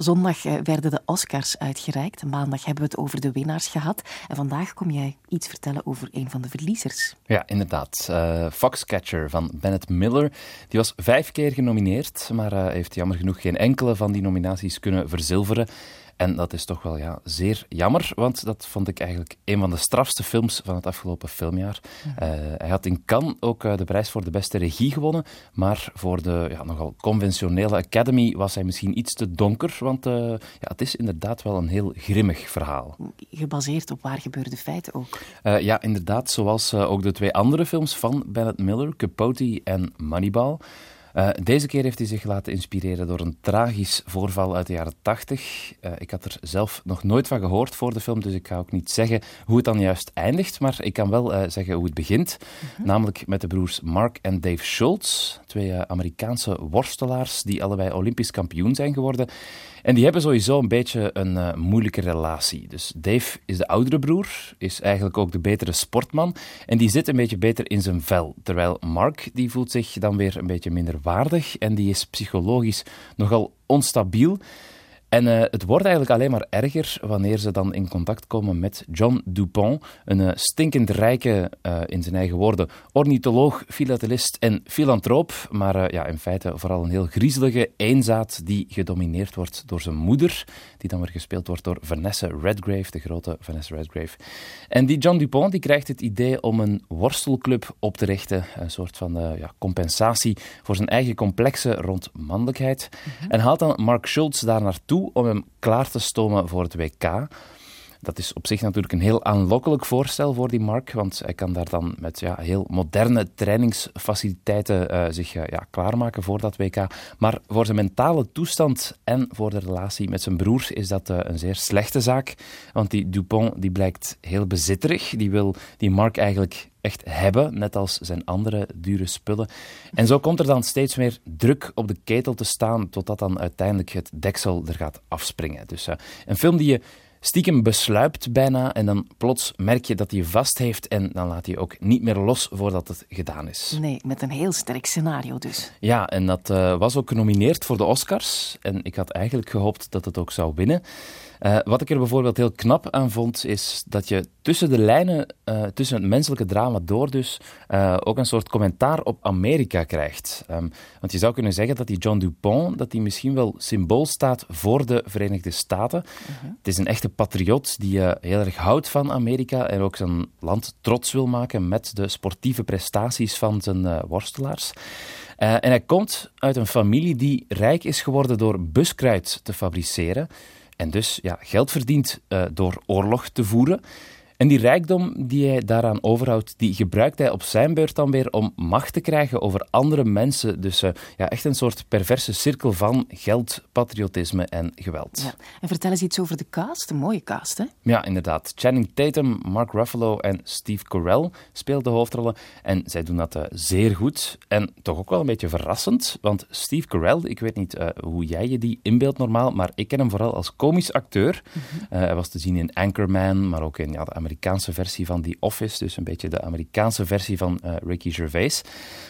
Zondag werden de Oscars uitgereikt. Maandag hebben we het over de winnaars gehad. En vandaag kom jij iets vertellen over een van de verliezers. Ja, inderdaad. Foxcatcher van Bennett Miller. Die was 5 keer genomineerd, maar heeft jammer genoeg geen enkele van die nominaties kunnen verzilveren. En dat is toch wel zeer jammer, want dat vond ik eigenlijk een van de strafste films van het afgelopen filmjaar. Hij had in Cannes ook de prijs voor de beste regie gewonnen, maar voor de nogal conventionele Academy was hij misschien iets te donker, want het is inderdaad wel een heel grimmig verhaal. Gebaseerd op waar gebeurde feiten ook. Ja, inderdaad, zoals ook de 2 andere films van Bennett Miller, Capote en Moneyball. Deze keer heeft hij zich laten inspireren door een tragisch voorval uit de jaren 80. Ik had er zelf nog nooit van gehoord voor de film, dus ik ga ook niet zeggen hoe het dan juist eindigt, maar ik kan wel zeggen hoe het begint. Namelijk met de broers Mark en Dave Schultz, 2 Amerikaanse worstelaars die allebei Olympisch kampioen zijn geworden. En die hebben sowieso een beetje een moeilijke relatie. Dus Dave is de oudere broer, is eigenlijk ook de betere sportman en die zit een beetje beter in zijn vel. Terwijl Mark, die voelt zich dan weer een beetje minder waardig en die is psychologisch nogal onstabiel. En het wordt eigenlijk alleen maar erger wanneer ze dan in contact komen met John Dupont, een stinkend rijke, in zijn eigen woorden, ornitholoog, filatelist en filantroop, maar in feite vooral een heel griezelige eenzaad die gedomineerd wordt door zijn moeder, die dan weer gespeeld wordt door Vanessa Redgrave, de grote Vanessa Redgrave. En die John Dupont die krijgt het idee om een worstelclub op te richten, een soort van compensatie voor zijn eigen complexen rond mannelijkheid, en haalt dan Mark Schultz daar naartoe om hem klaar te stomen voor het WK. Dat is op zich natuurlijk een heel aanlokkelijk voorstel voor die Mark, want hij kan daar dan met heel moderne trainingsfaciliteiten zich klaarmaken voor dat WK. Maar voor zijn mentale toestand en voor de relatie met zijn broer is dat een zeer slechte zaak, want die Dupont die blijkt heel bezitterig. Die wil die Mark eigenlijk echt hebben, net als zijn andere dure spullen. En zo komt er dan steeds meer druk op de ketel te staan, totdat dan uiteindelijk het deksel er gaat afspringen. Dus een film die je stiekem besluipt bijna en dan plots merk je dat hij je vast heeft en dan laat hij ook niet meer los voordat het gedaan is. Nee, met een heel sterk scenario dus. Ja, en dat was ook genomineerd voor de Oscars en ik had eigenlijk gehoopt dat het ook zou winnen. Wat ik er bijvoorbeeld heel knap aan vond, is dat je tussen de lijnen, tussen het menselijke drama door dus, ook een soort commentaar op Amerika krijgt. Want je zou kunnen zeggen dat die John Dupont, dat die misschien wel symbool staat voor de Verenigde Staten. Het is een echte patriot die heel erg houdt van Amerika en ook zijn land trots wil maken met de sportieve prestaties van zijn worstelaars. En hij komt uit een familie die rijk is geworden door buskruid te fabriceren. En dus geld verdient door oorlog te voeren. En die rijkdom die hij daaraan overhoudt, die gebruikt hij op zijn beurt dan weer om macht te krijgen over andere mensen. Dus echt een soort perverse cirkel van geld, patriotisme en geweld. Ja. En vertel eens iets over de cast, een mooie cast, hè? Ja, inderdaad. Channing Tatum, Mark Ruffalo en Steve Carell spelen de hoofdrollen. En zij doen dat zeer goed. En toch ook wel een beetje verrassend, want Steve Carell, ik weet niet hoe jij je die inbeeldt normaal, maar ik ken hem vooral als komisch acteur. Hij was te zien in Anchorman, maar ook in de Amerikaanse versie van The Office, dus een beetje de Amerikaanse versie van Ricky Gervais.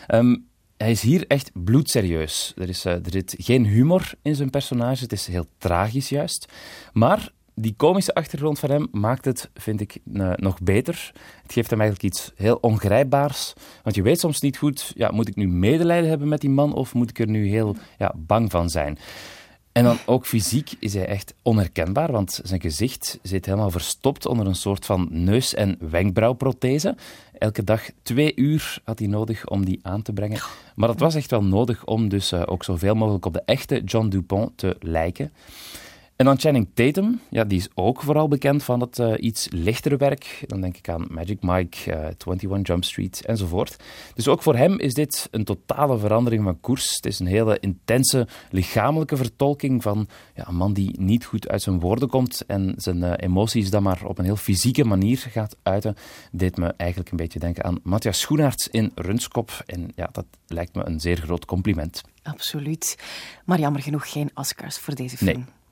Hij is hier echt bloedserieus. Er zit geen humor in zijn personage, het is heel tragisch juist. Maar die komische achtergrond van hem maakt het, vind ik, nog beter. Het geeft hem eigenlijk iets heel ongrijpbaars. Want je weet soms niet goed, moet ik nu medelijden hebben met die man of moet ik er nu heel bang van zijn? En dan ook fysiek is hij echt onherkenbaar, want zijn gezicht zit helemaal verstopt onder een soort van neus- en wenkbrauwprothese. Elke dag 2 uur had hij nodig om die aan te brengen. Maar dat was echt wel nodig om dus ook zoveel mogelijk op de echte John Dupont te lijken. En dan Channing Tatum, die is ook vooral bekend van het iets lichtere werk. Dan denk ik aan Magic Mike, 21 Jump Street enzovoort. Dus ook voor hem is dit een totale verandering van koers. Het is een hele intense lichamelijke vertolking van een man die niet goed uit zijn woorden komt en zijn emoties dan maar op een heel fysieke manier gaat uiten. Deed me eigenlijk een beetje denken aan Matthias Schoenaerts in Rundskop. En dat lijkt me een zeer groot compliment. Absoluut. Maar jammer genoeg geen Oscars voor deze film. Nee.